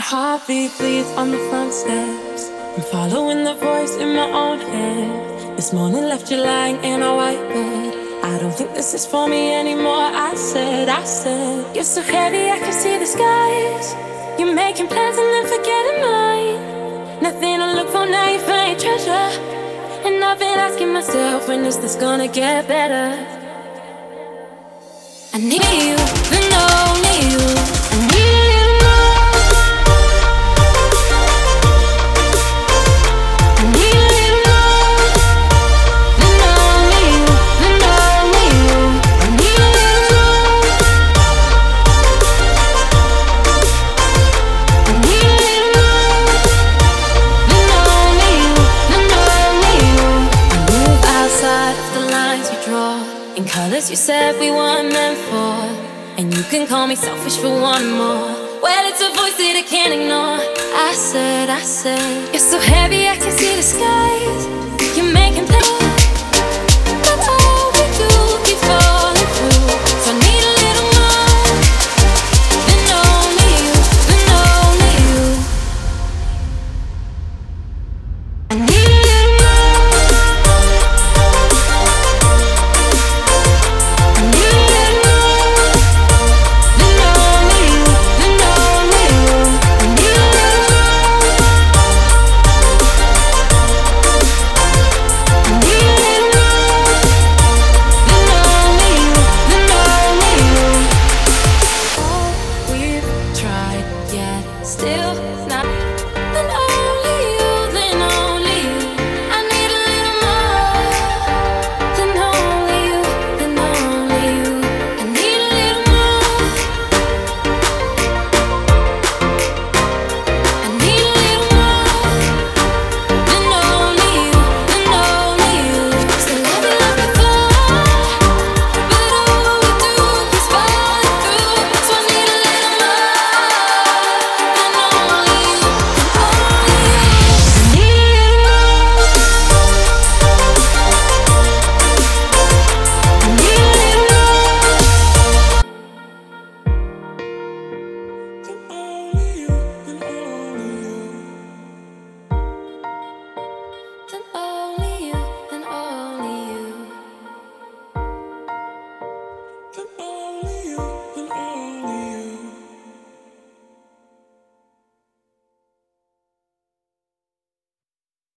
heartbeat bleeds on the front steps. I'm following the voice in my own head. This morning left you lying in a white bed. I don't think this is for me anymore. I said, you're so heavy I can see the skies. You're making plans and then forgetting mine. Nothing to look for now, you find treasure. And I've been asking myself, when is this gonna get better? I need you, then only you. I need you more. I need you more, then only you, then only you. I need you more. I need you more, then only you, then only you. I move outside of the lines you draw, in colors you said we weren't meant for. And you can call me selfish for one more. Well, it's a voice that I can't ignore. I said, you're so heavy I can see the skies. You're making plans, but all we do keeps falling through. So I need a little more, then only you, then only you. I need a little more. I need a little more, then only you, then only you. I need a little more. I need a little more, then only you, then only you. All we've tried, yet still not.